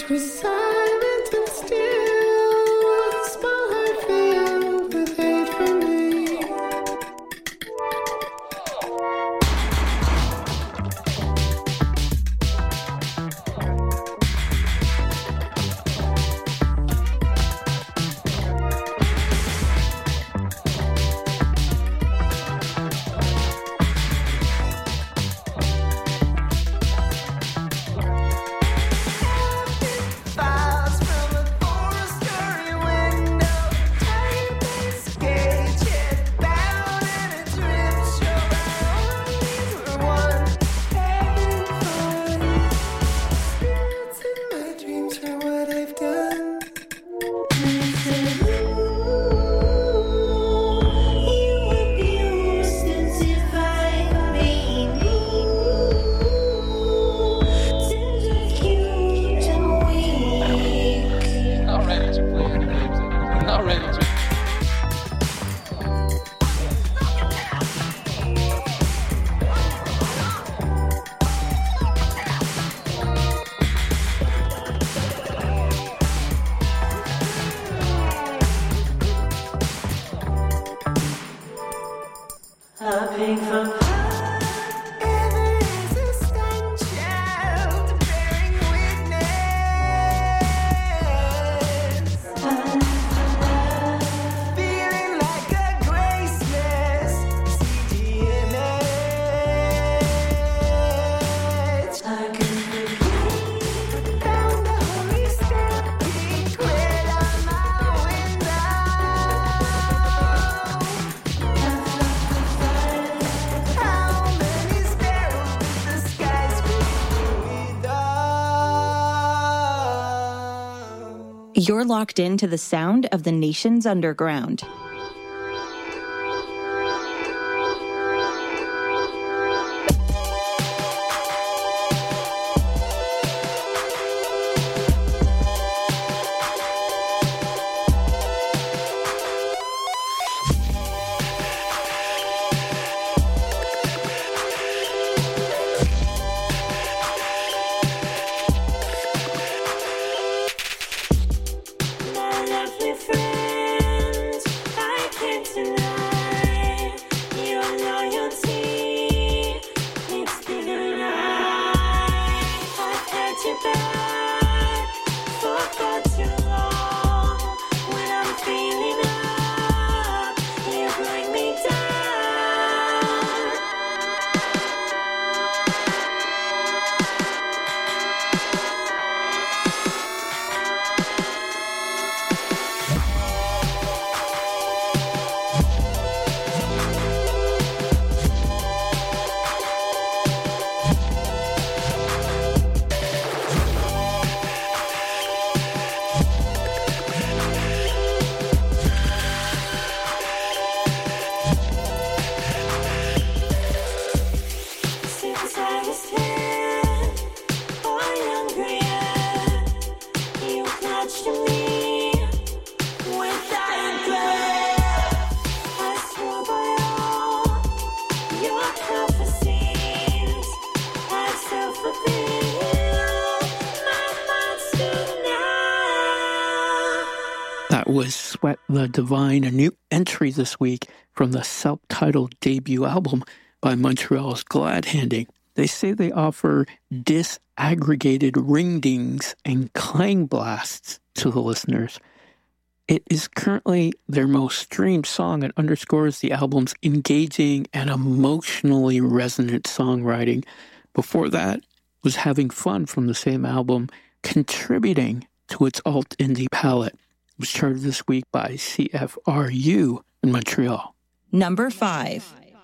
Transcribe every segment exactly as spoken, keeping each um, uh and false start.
You're locked into the sound of the nation's underground. Was Sweat the Divine, a new entry this week from the self-titled debut album by Montreal's Glad Handing. They say they offer disaggregated ring-dings and clang blasts to the listeners. It is currently their most streamed song and underscores the album's engaging and emotionally resonant songwriting. Before that was Having Fun from the same album, contributing to its alt-indie palette. It was charted this week by C F R U in Montreal. Number five.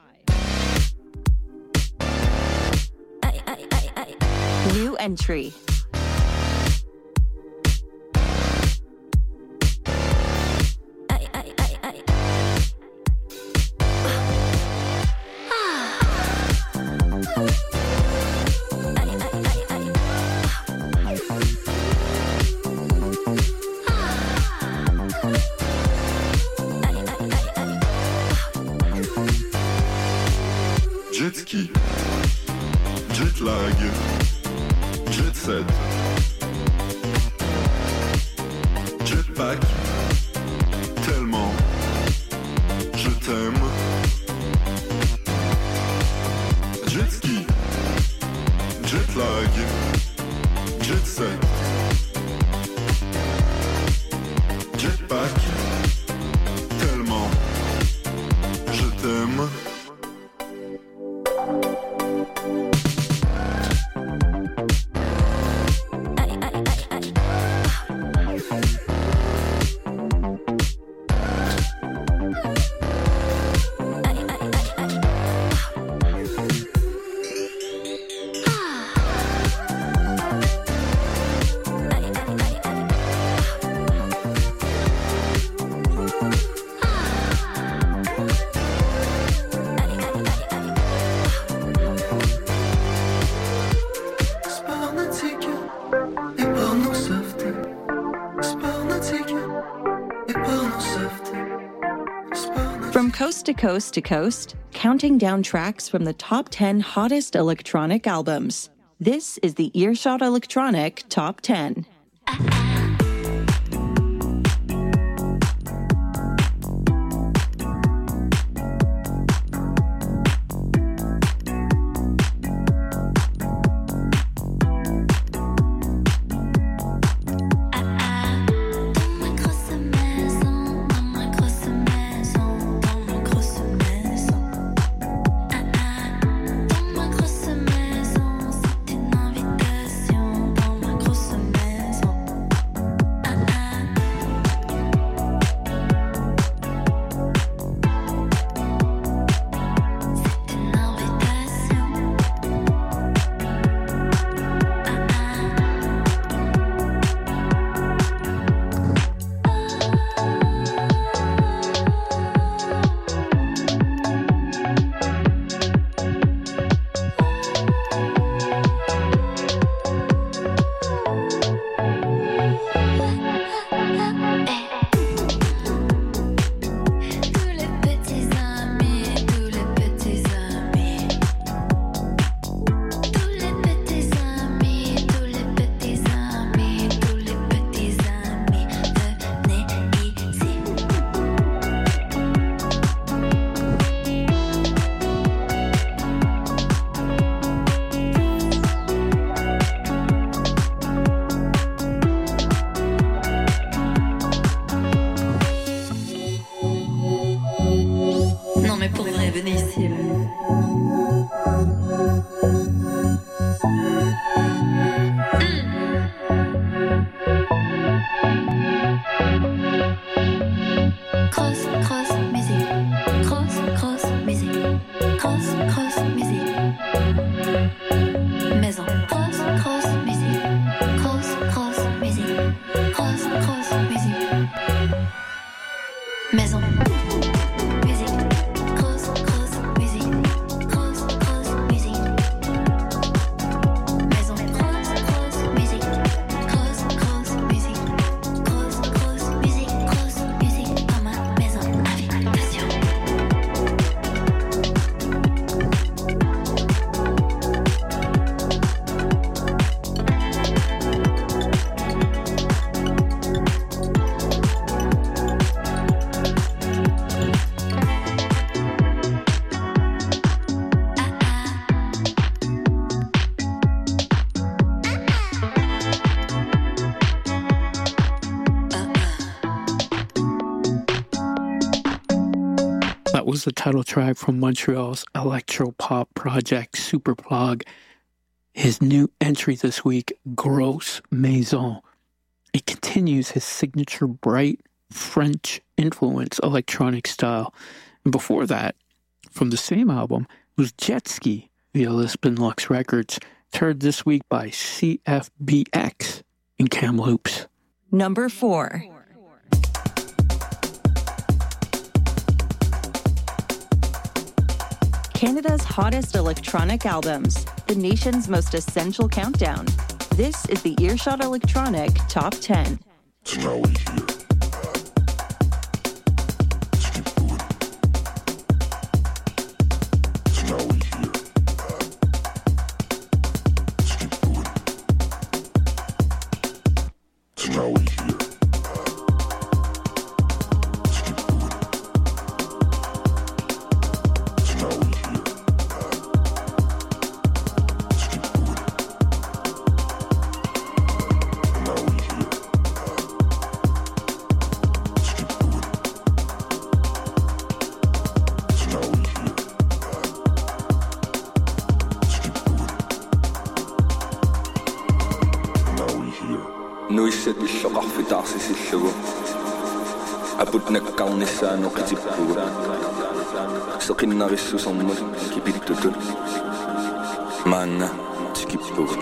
New entry. Jet ski, jet lag, jet set. Jetpack, tellement, je t'aime. Jetski, jetlag, jet set. Jetpack, tellement, je t'aime. From coast to coast to coast, counting down tracks from the top ten hottest electronic albums. This is the Earshot Electronic Top ten. That was the title track from Montreal's electro-pop project Superplug. His new entry this week, Grosse Maison. It continues his signature bright French influence electronic style. And before that, from the same album, was Jetski via Lisbon Lux Records, heard this week by C F B X in Kamloops. Number four. Canada's hottest electronic albums, the nation's most essential countdown. This is the Earshot Electronic Top ten. So now we here. Let's keep going. So now we here. Let's keep going. So now we here. nuisset illoqar fitaarsisillugu aput nakkarnissaanoqitippugu seqinnarissusermut kipittutut maanna tikippugu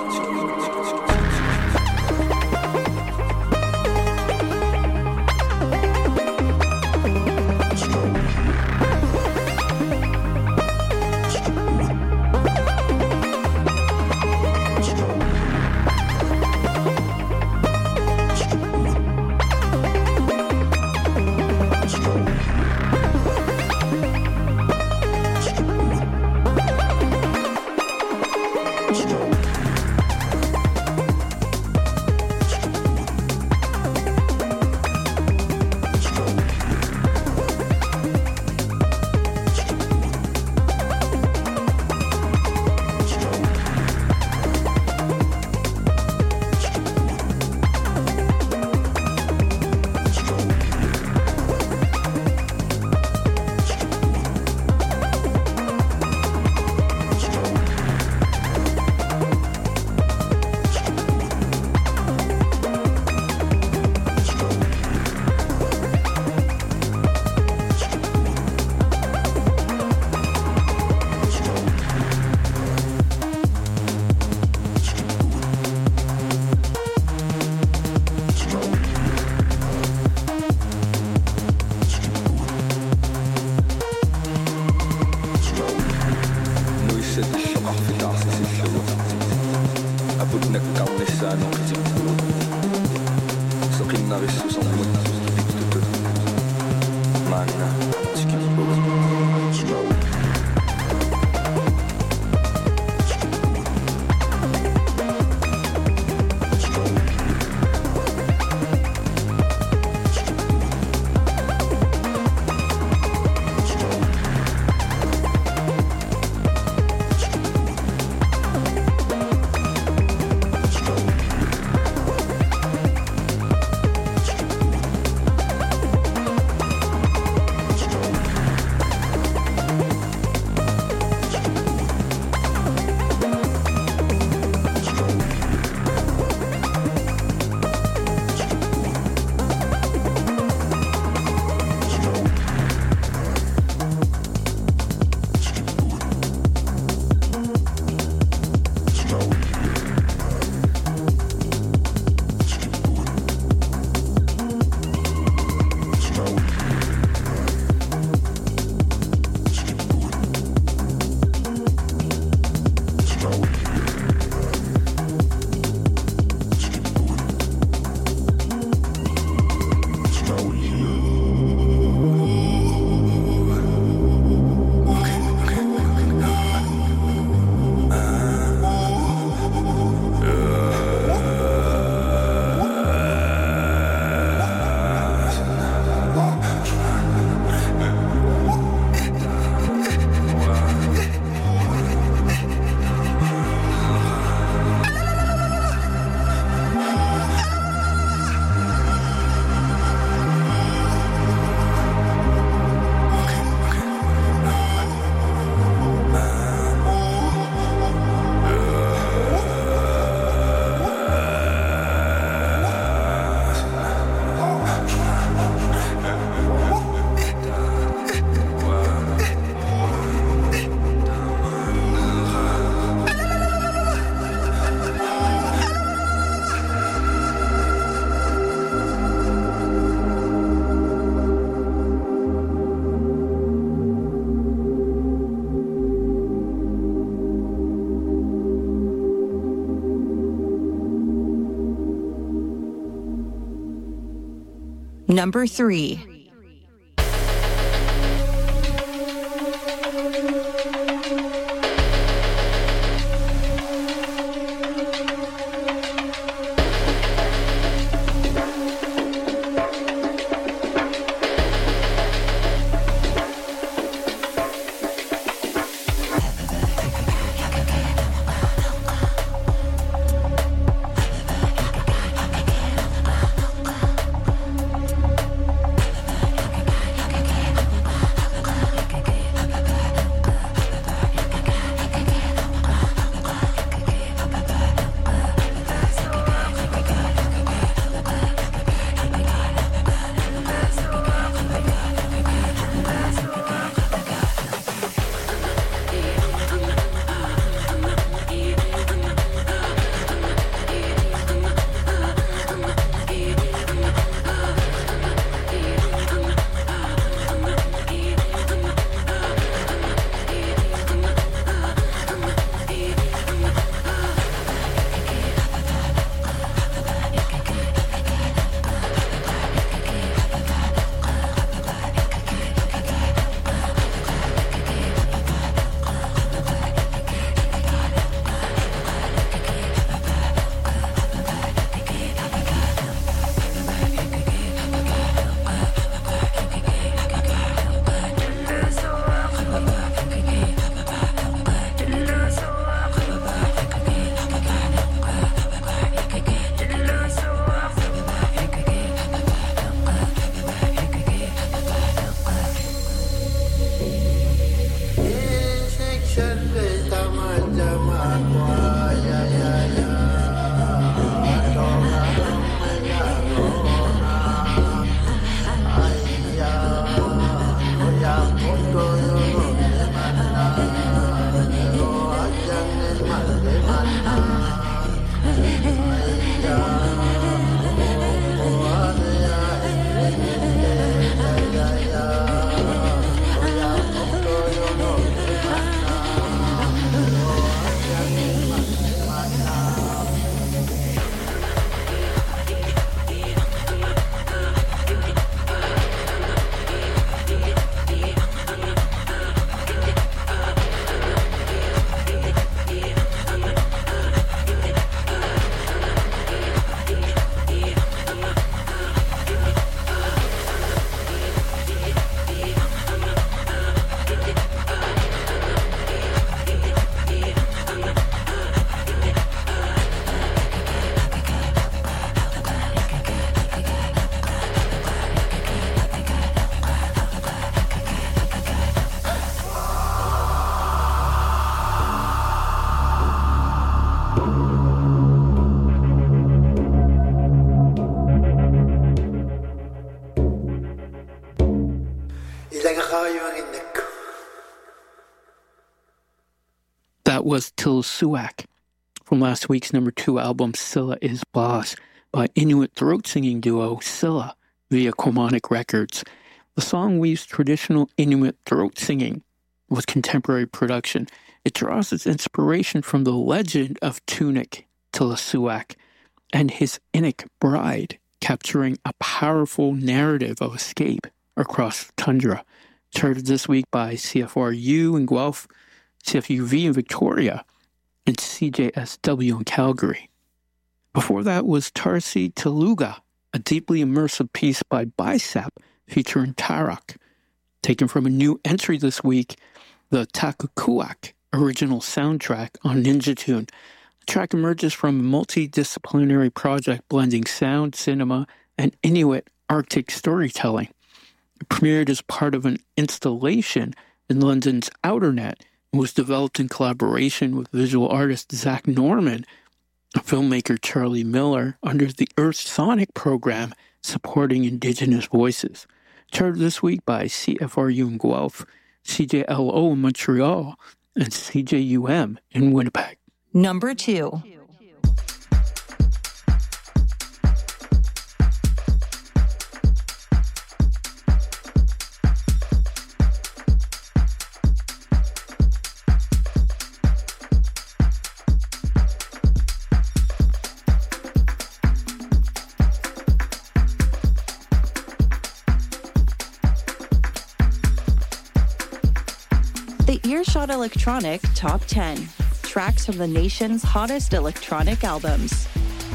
Number three. was Tilsuak from last week's number two album, Scylla is Boss, by Inuit throat singing duo Scylla via Quamonic Records. The song weaves traditional Inuit throat singing with contemporary production. It draws its inspiration from the legend of Tunic Tilsuak and his Inuk bride, capturing a powerful narrative of escape across the tundra. Charted this week by C F R U in Guelph, C F U V in Victoria, and C J S W in Calgary. Before that was Tarsi Teluga, a deeply immersive piece by Bicep featuring Tarak. Taken from a new entry this week, the Takukuak original soundtrack on Ninja Tune. The track emerges from a multidisciplinary project blending sound, cinema, and Inuit Arctic storytelling. It premiered as part of an installation in London's Outernet and was developed in collaboration with visual artist Zach Norman, filmmaker Charlie Miller, under the Earth Sonic program supporting Indigenous voices. Charted this week by C F R U in Guelph, C J L O in Montreal, and C J U M in Winnipeg. Number two. The Earshot Electronic Top ten. Tracks from the nation's hottest electronic albums.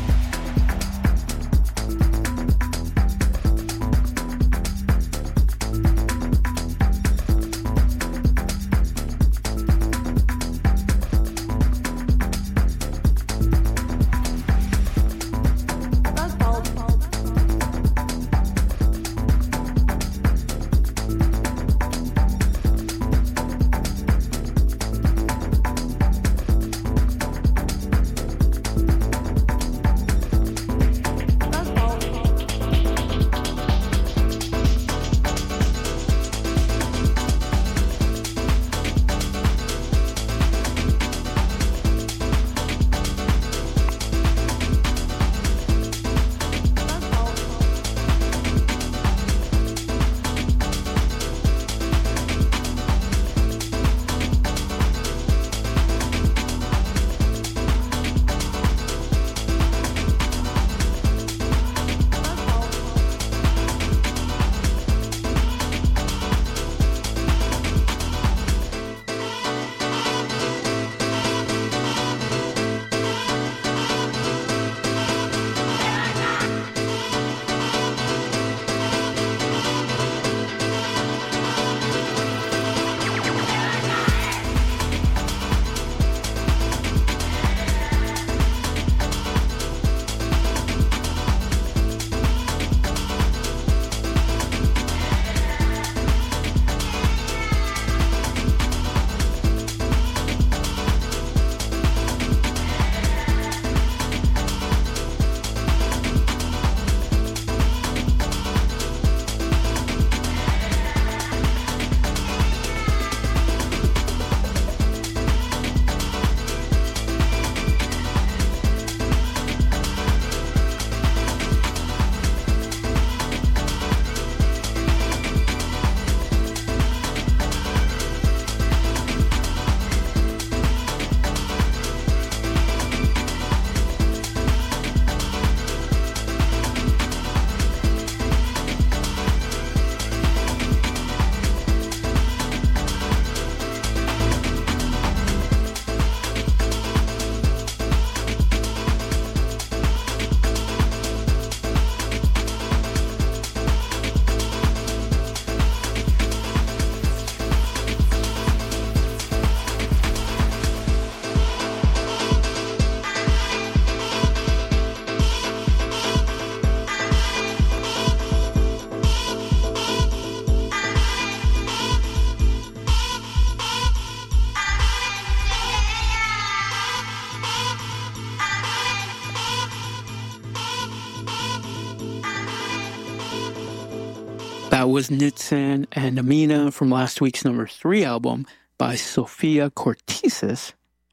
That was Nitsan and Amina from last week's number three album by Sophia Cortesis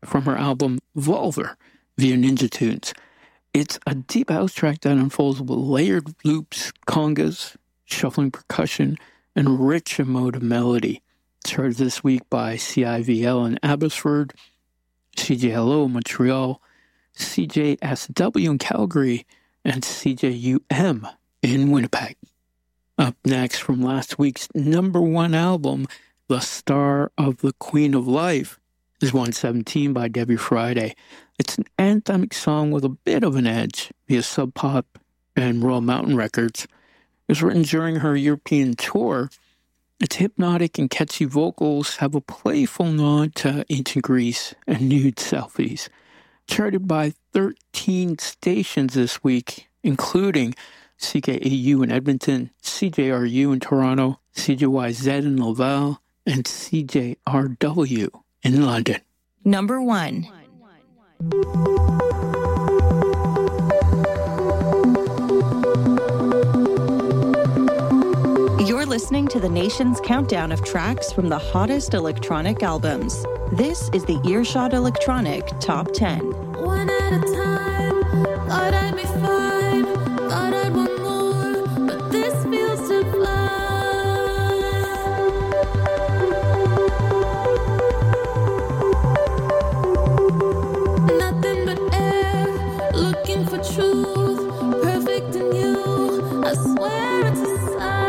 from her album Volver via Ninja Tunes. It's a deep house track that unfolds with layered loops, congas, shuffling percussion, and rich emotive melody. It's heard this week by C I V L in Abbotsford, C J L O in Montreal, C J S W in Calgary, and C J U M in Winnipeg. Up next from last week's number one album, The Star of the Queen of Life, is one seventeen by Debbie Friday. It's an anthemic song with a bit of an edge via Sub Pop and Royal Mountain Records. It was written during her European tour. Its hypnotic and catchy vocals have a playful nod to ancient Greece and nude selfies. Charted by thirteen stations this week, including C K A U in Edmonton, C J R U in Toronto, C J Y Z in Laval, and C J R W in London. Number one. You're listening to the nation's countdown of tracks from the hottest electronic albums. This is the Earshot Electronic Top ten. One at a time, thought I'd be fine, thought I'd want more, but this feels sublime. Nothing but air, looking for truth, perfect in you, I swear it's a sign.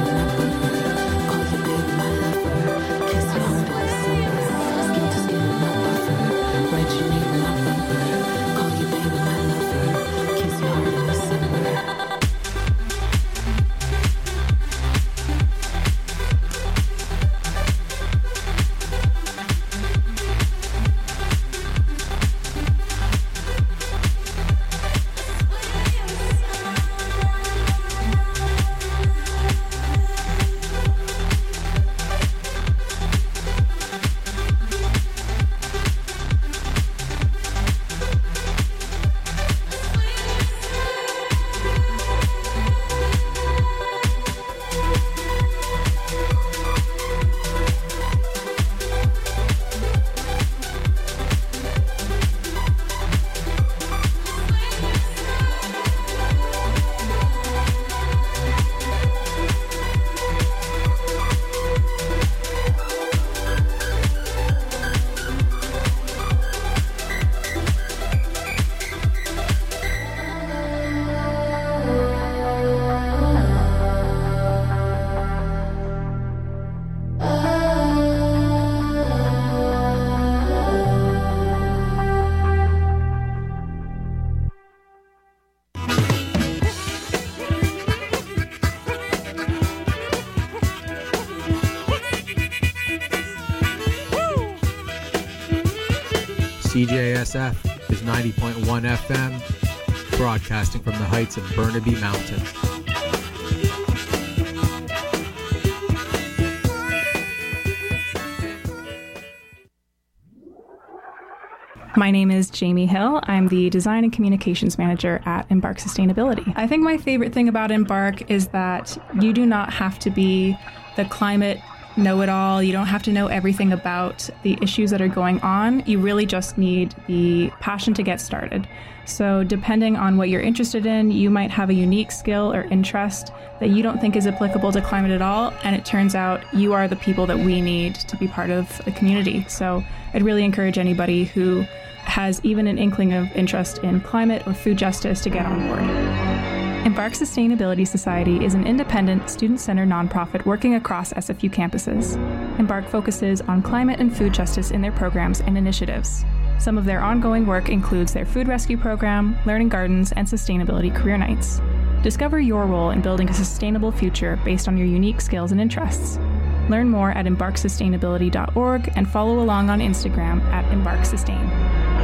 Skin to skin with no C J S F is ninety point one F M, broadcasting from the heights of Burnaby Mountain. My name is Jamie Hill. I'm the Design and Communications Manager at Embark Sustainability. I think my favorite thing about Embark is that you do not have to be the climate know-it-all. You don't have to know everything about the issues that are going on. You really just need the passion to get started. So depending on what you're interested in, you might have a unique skill or interest that you don't think is applicable to climate at all, and it turns out you are the people that we need to be part of the community. So I'd really encourage anybody who has even an inkling of interest in climate or food justice to get on board. Embark Sustainability Society is an independent, student-centered nonprofit working across S F U campuses. Embark focuses on climate and food justice in their programs and initiatives. Some of their ongoing work includes their food rescue program, learning gardens, and sustainability career nights. Discover your role in building a sustainable future based on your unique skills and interests. Learn more at embark sustainability dot org and follow along on Instagram at embark sustain.